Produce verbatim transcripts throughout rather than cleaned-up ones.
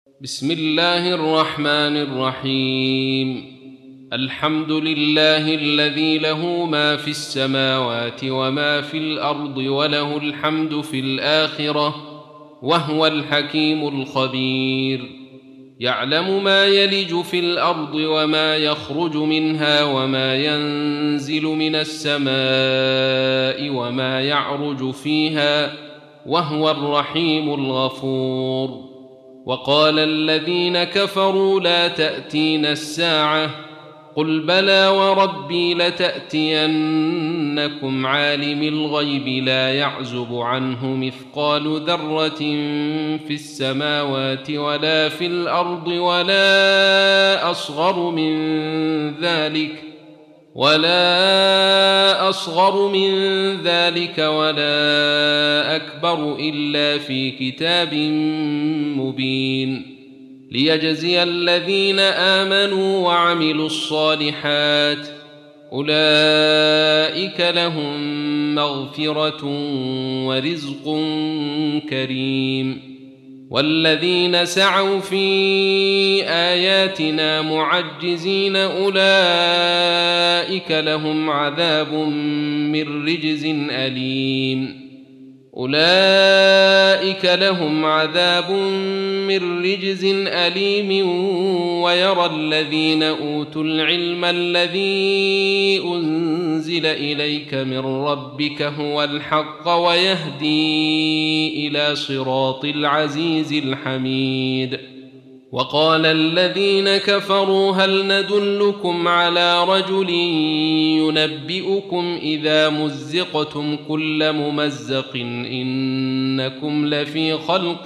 بسم الله الرحمن الرحيم. الحمد لله الذي له ما في السماوات وما في الأرض وله الحمد في الآخرة وهو الحكيم الخبير. يعلم ما يلج في الأرض وما يخرج منها وما ينزل من السماء وما يعرج فيها وهو الرحيم الغفور. وقال الذين كفروا لا تأتينا الساعة قل بلى وربي لتأتينكم عالم الغيب لا يعزب عنه مثقال ذرة في السماوات ولا في الأرض ولا أصغر من ذلك ولا أصغر من ذلك ولا أكبر إلا في كتاب مبين ليجزي الذين آمنوا وعملوا الصالحات أولئك لهم مغفرة ورزق كريم. والذين سعوا في آياتنا معجزين أولئك لهم عذاب من رجز أليم أولئك لهم عذاب من رجز أليم ويرى الذين أوتوا العلم الذي أنزل إليك من ربك هو الحق ويهدي إلى صراط العزيز الحميد. وقال الذين كفروا هل ندلكم على رجل ينبئكم إذا مزقتم كل ممزق إنكم لفي خلق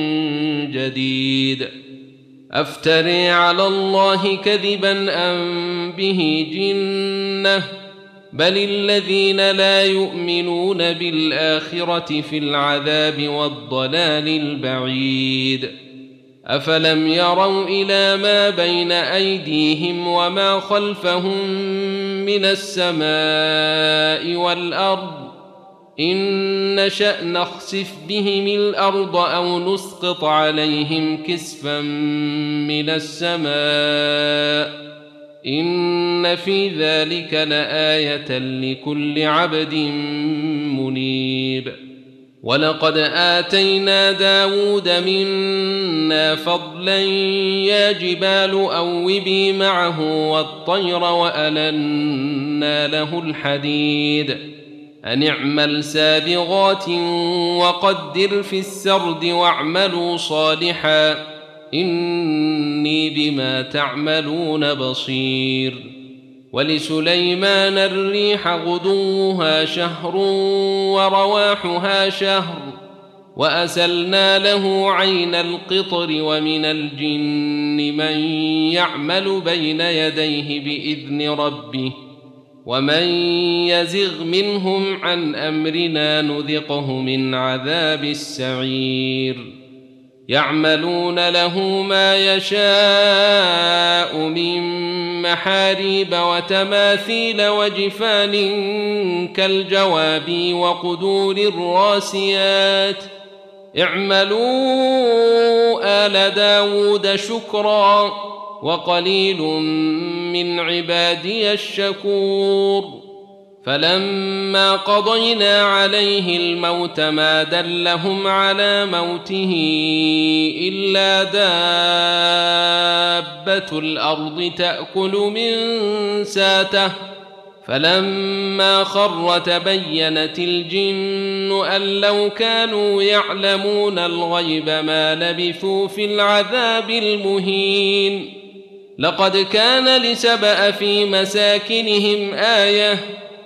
جديد أفتري على الله كذبا أم به جنة بل الذين لا يؤمنون بالآخرة في العذاب والضلال البعيد. أفلم يروا إلى ما بين أيديهم وما خلفهم من السماء والأرض إن نشأ نخسف بهم الأرض أو نسقط عليهم كسفا من السماء إن في ذلك لآية لكل عبد منيب. ولقد آتينا داود منا فضلا يا جبال أوبي معه والطير وألنا له الحديد أن اعمل سابغات وقدر في السرد واعملوا صالحا إني بما تعملون بصير. ولسليمان الريح غدوها شهر ورواحها شهر وأسلنا له عين القطر ومن الجن من يعمل بين يديه بإذن ربه ومن يزغ منهم عن أمرنا نذقه من عذاب السعير. يعملون له ما يشاء من محاريب وتماثيل وجفان كالجواب وقدور الراسيات اعملوا آل داود شكرا وقليل من عبادي الشكور. فلما قضينا عليه الموت ما دلهم على موته إلا دابة الأرض تأكل من ساته فلما خر تبينت الجن أن لو كانوا يعلمون الغيب ما لبثوا في العذاب المهين. لقد كان لسبأ في مساكنهم آية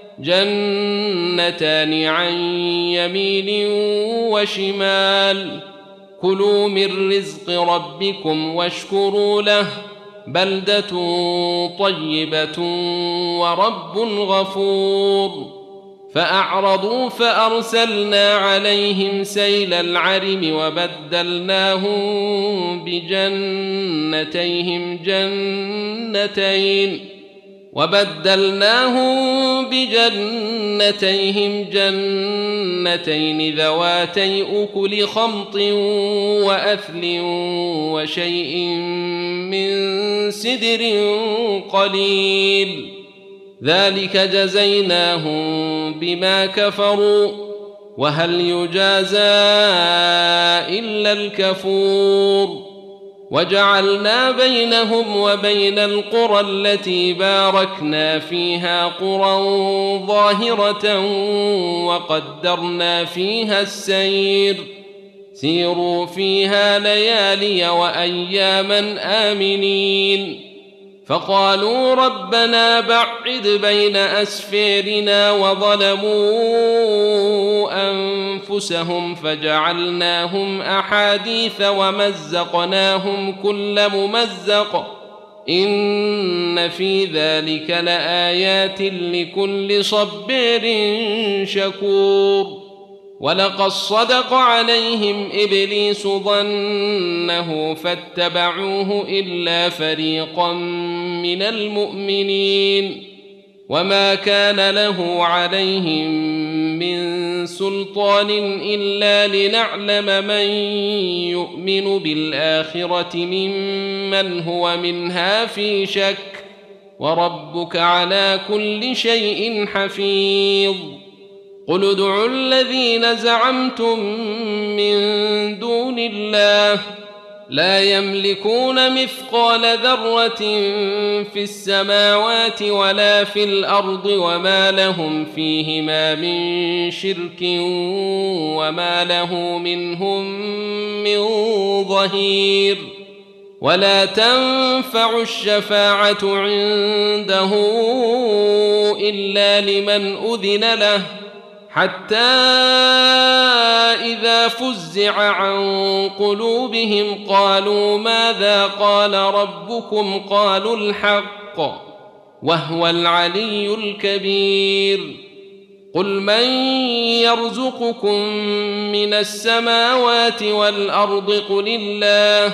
جنتان عن يمين وشمال كلوا من رزق ربكم واشكروا له بلدة طيبة ورب غفور. فأعرضوا فأرسلنا عليهم سيل العرم وبدلناهم بجنتيهم جنتين وبدلناهم بجنتيهم جنتين ذواتي أكل خمط وأثل وشيء من سدر قليل ذلك جزيناهم بما كفروا وهل يجازى إلا الكفور وجعلنا بينهم وبين القرى التي باركنا فيها قرى ظاهرة وقدرنا فيها السير سيروا فيها ليالي وأياما آمنين فقالوا ربنا بعد بين أسفيرنا وظلموا أنفسهم فجعلناهم أحاديث ومزقناهم كل ممزق إن في ذلك لآيات لكل صبير شكور ولقد صدق عليهم إبليس ظنه فاتبعوه إلا فريقا من المؤمنين وما كان له عليهم من سلطان إلا لنعلم من يؤمن بالآخرة ممن هو منها في شك وربك على كل شيء حفيظ قل ادعوا الذين زعمتم من دون الله لا يملكون مثقال ذرة في السماوات ولا في الأرض وما لهم فيهما من شرك وما له منهم من ظهير ولا تنفع الشفاعة عنده إلا لمن أذن له حتى إذا فزع عن قلوبهم قالوا ماذا قال ربكم قالوا الحق وهو العلي الكبير قل من يرزقكم من السماوات والأرض قل الله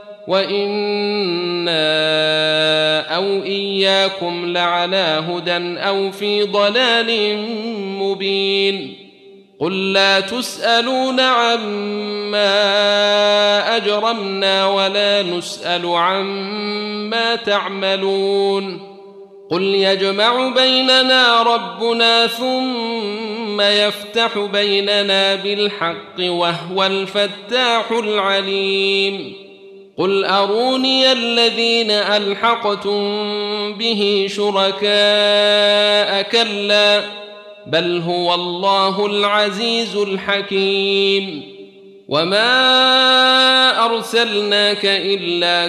وإنا أو إياكم لعلى هدى أو في ضلال مبين قل لا تسألون عما أجرمنا ولا نسأل عما تعملون قل يجمع بيننا ربنا ثم يفتح بيننا بالحق وهو الفتاح العليم قل أروني الذين ألحقتم به شركاء كلا بل هو الله العزيز الحكيم وما أرسلناك إلا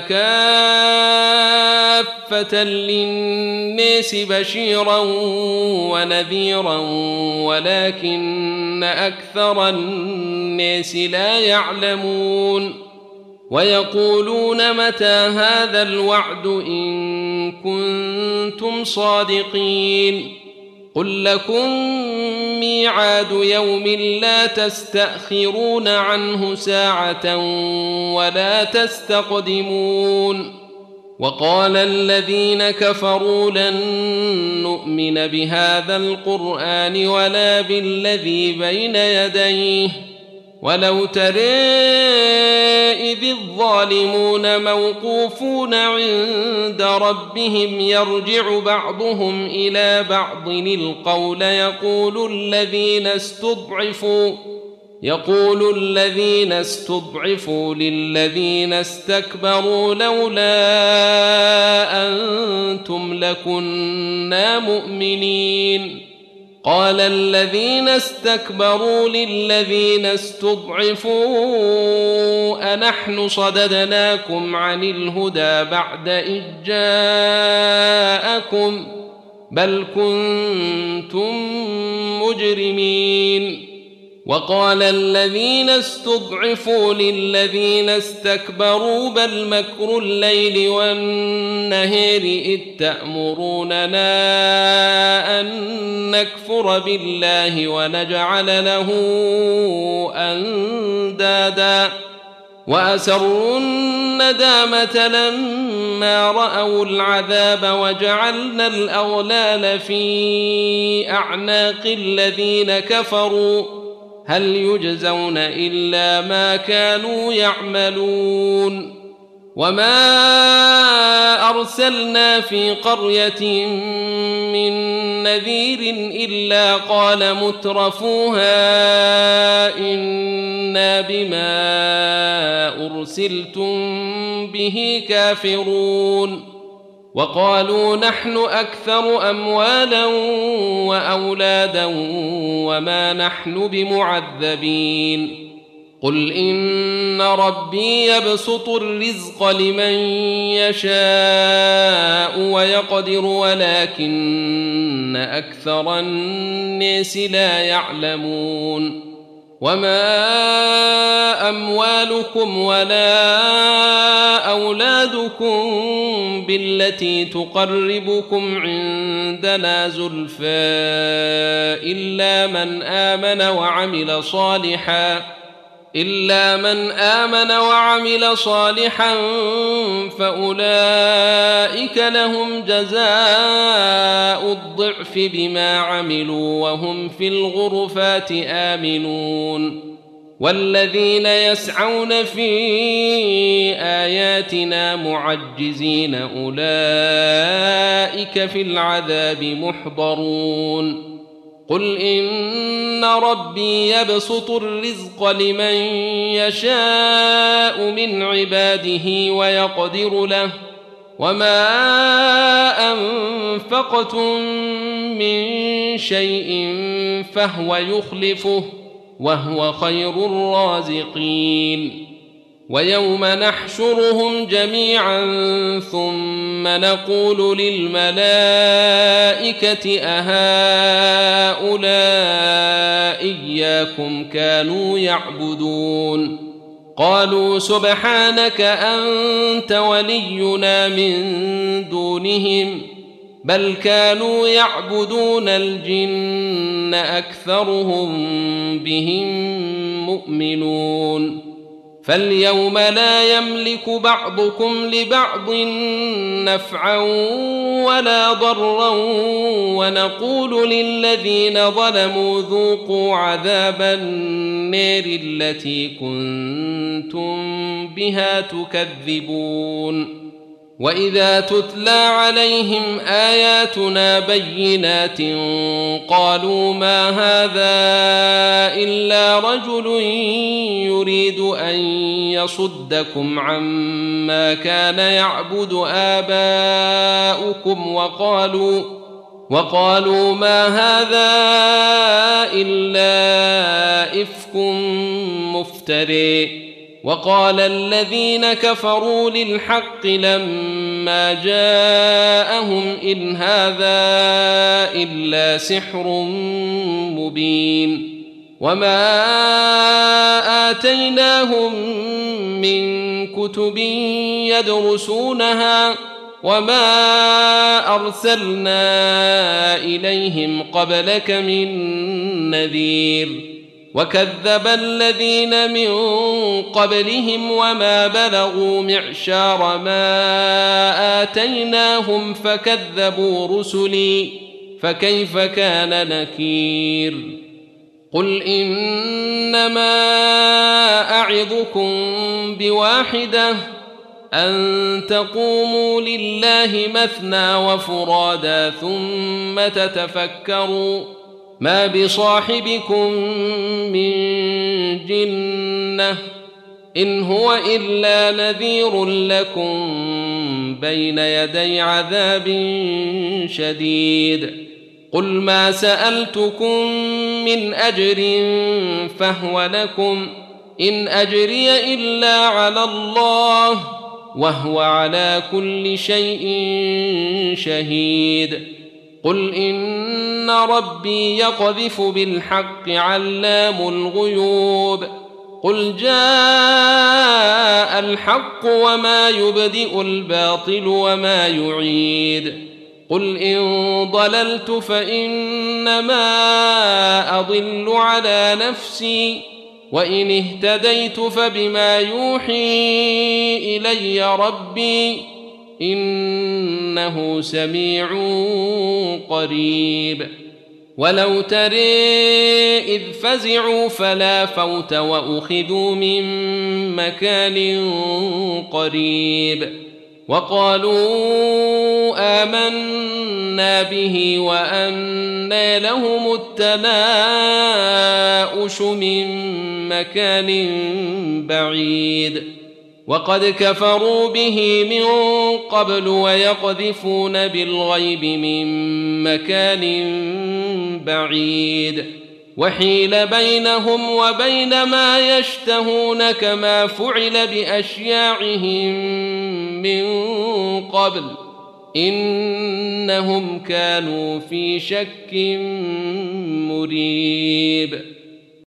كافة للناس بشيرا ونذيرا ولكن أكثر الناس لا يعلمون ويقولون متى هذا الوعد إن كنتم صادقين قل لكم ميعاد يوم لا تستأخرون عنه ساعة ولا تستقدمون وقال الذين كفروا لن نؤمن بهذا القرآن ولا بالذي بين يديه ولو ترى إذ الظالمون موقوفون عند ربهم يرجع بعضهم إلى بعض القول يقول الذين استضعفوا يقول الذين استضعفوا للذين استكبروا لولا أنتم لكنا مؤمنين قال الذين استكبروا للذين استضعفوا أنحن صددناكم عن الهدى بعد إذ جاءكم بل كنتم مجرمين وقال الذين استضعفوا للذين استكبروا بل مكر الليل والنهار إذ تأمروننا أن نكفر بالله ونجعل له أندادا وأسروا الندامة لما رأوا العذاب وجعلنا الأغلال في أعناق الذين كفروا هل يجزون إلا ما كانوا يعملون وما أرسلنا في قرية من نذير إلا قال مترفوها إنا بما أرسلتم به كافرون وقالوا نحن أكثر أموالا وأولادا وما نحن بمعذبين قل إن ربي يبسط الرزق لمن يشاء ويقدر ولكن أكثر الناس لا يعلمون وما أموالكم ولا أولادكم بالتي تقربكم عندنا زلفى إلا من آمن وعمل صالحا إلا من آمن وعمل صالحا فأولئك لهم جزاء الضعف بما عملوا وهم في الغرفات آمنون والذين يسعون في آياتنا معجزين أولئك في العذاب محضرون قل إن ربي يبسط الرزق لمن يشاء من عباده ويقدر له وما أنفقتم من شيء فهو يخلفه وهو خير الرازقين ويوم نحشرهم جميعا ثم نقول للملائكة أهؤلاء إياكم كانوا يعبدون قالوا سبحانك أنت ولينا من دونهم بل كانوا يعبدون الجن أكثرهم بهم مؤمنون فاليوم لا يملك بعضكم لبعض نفعا ولا ضرا ونقول للذين ظلموا ذوقوا عذاب النار التي كنتم بها تكذبون وإذا تتلى عليهم آياتنا بينات قالوا ما هذا إلا رجل يريد أن يصدكم عما كان يعبد آباؤكم وقالوا وقالوا ما هذا إلا إفك مفتري وقال الذين كفروا للحق لما جاءهم إن هذا إلا سحر مبين وما آتيناهم من كتب يدرسونها وما أرسلنا إليهم قبلك من نذير وكذب الذين من قبلهم وما بلغوا معشار ما آتيناهم فكذبوا رسلي فكيف كان نكير قل إنما أعظكم بواحدة أن تقوموا لله مثنى وفرادا ثم تتفكروا ما بصاحبكم من جنة إن هو إلا نذير لكم بين يدي عذاب شديد قل ما سألتكم من أجر فهو لكم إن أجري إلا على الله وهو على كل شيء شهيد قل إن ربي يقذف بالحق علام الغيوب قل جاء الحق وما يبدئ الباطل وما يعيد قل إن ضللت فإنما أضل على نفسي وإن اهتديت فبما يوحي إلي ربي إنه سميع قريب. ولو ترى إذ فزعوا فلا فوت وأخذوا من مكان قريب وقالوا آمنا به وأنى لهم التناؤش من مكان بعيد وقد كفروا به من قبل ويقذفون بالغيب من مكان بعيد وحيل بينهم وبين ما يشتهون كما فعل بأشياعهم من قبل إنهم كانوا في شك مريب.